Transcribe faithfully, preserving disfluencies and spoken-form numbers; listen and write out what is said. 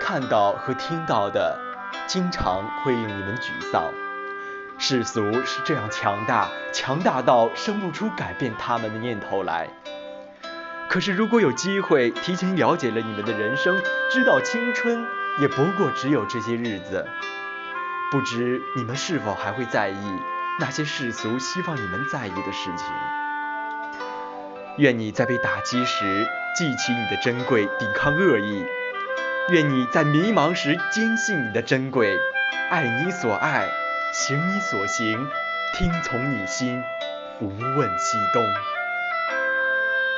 看到和听到的，经常会令你们沮丧。世俗是这样强大，强大到生不出改变他们的念头来。可是如果有机会提前了解了你们的人生，知道青春也不过只有这些日子，不知你们是否还会在意那些世俗希望你们在意的事情。愿你在被打击时记起你的珍贵，抵抗恶意。愿你在迷茫时坚信你的珍贵，爱你所爱，行你所行，听从你心，无问西东。